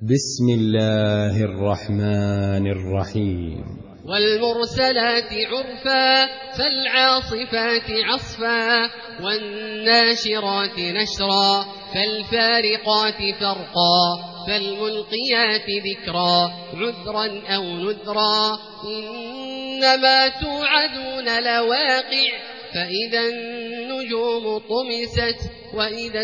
بسم الله الرحمن الرحيم. والمرسلات عرفا فالعاصفات عصفا والناشرات نشرا فالفارقات فرقا فالملقيات ذكرا عذرا أو نذرا إنما توعدون لواقع فإذا النجوم طمست وإذا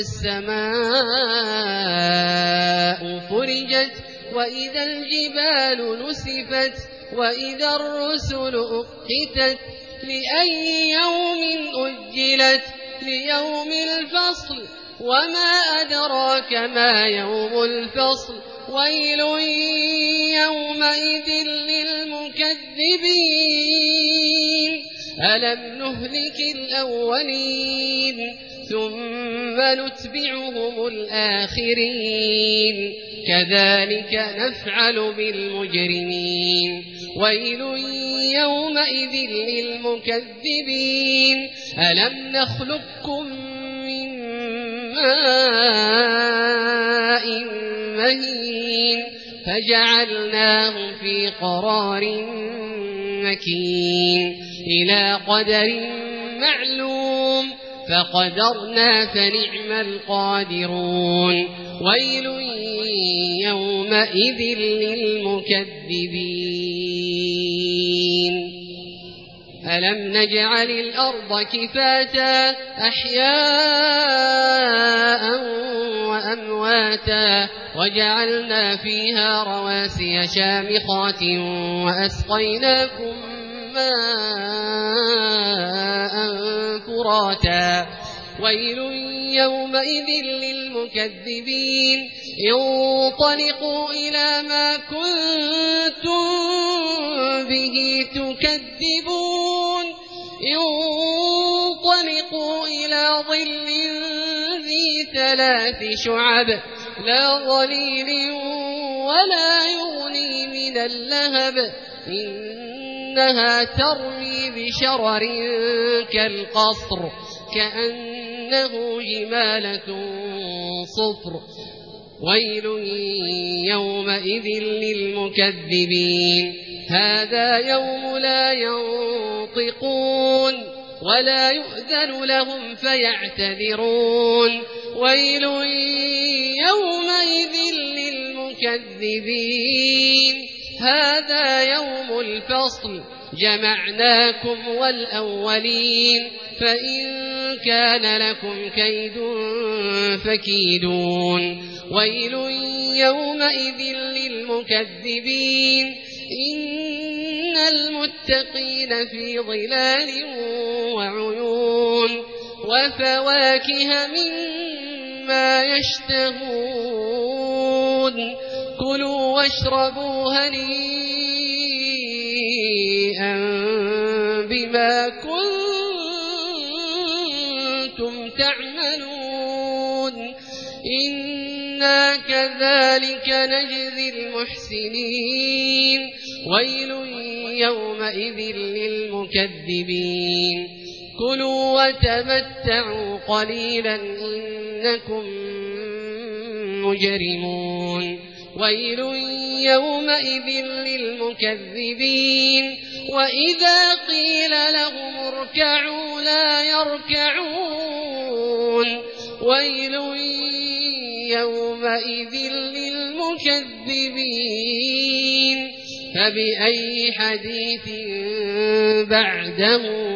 السماء فرجت وإذا الجبال نسفت وإذا الرسل أقتت لأي يوم أجلت ليوم الفصل وما أدراك ما يوم الفصل ويل يومئذ للمكذبين ألم نهلك الأولين ثم نتبعهم الآخرين كذلك نفعل بالمجرمين ويل يومئذ للمكذبين ألم نخلقكم من ماء مهين فجعلناه في قرار مكين إلى قدر معلوم فقدرنا فنعم القادرون ويل يومئذ للمكذبين ألم نجعل الأرض كفاتا أحياء وأمواتا وجعلنا فيها رواسي شامخات وأسقيناكم ماء فراتا ويل يومئذ للمكذبين انطلقوا إلى ما كنتم به تكذبون انطلقوا إلى ظل ذي 3 شعب لا ظليل ولا يغني من اللهب إنها ترمي بشرر كالقصر كأنه جمالة صفر ويل يومئذ للمكذبين هذا يوم لا ينطقون ولا يؤذن لهم فيعتذرون ويل يومئذ للمكذبين هذا يوم الفصل جمعناكم والأولين فإن كان لكم كيد فكيدون ويل يومئذ للمكذبين إن المتقين في ظلال وعيون وفواكه مما يشتهون كلوا واشربوا هنيئا بما كنتم تعملون إنا كذلك نجزي المحسنين ويل يومئذ للمكذبين كلوا وتمتعوا قليلا إنكم مجرمون ويل يومئذ للمكذبين وإذا قيل لهم اركعوا لا يركعون ويل يومئذ للمكذبين فبأي حديث بعده